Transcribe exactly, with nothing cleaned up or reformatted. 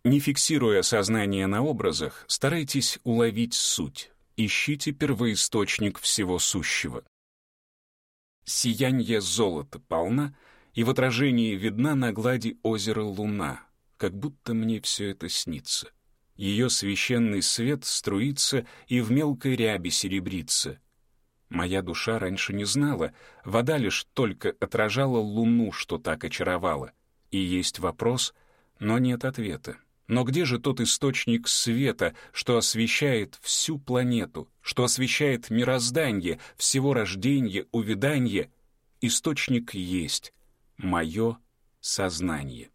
Не фиксируя сознание на образах, старайтесь уловить суть. Ищите первоисточник всего сущего. Сиянье золота полна, и в отражении видна на глади озера луна, как будто мне все это снится. Ее священный свет струится и в мелкой ряби серебрится. Моя душа раньше не знала, вода лишь только отражала луну, что так очаровала. И есть вопрос, но нет ответа. Но где же тот источник света, что освещает всю планету, что освещает мироздание, всего рождения, увяданье? Источник есть — мое сознание.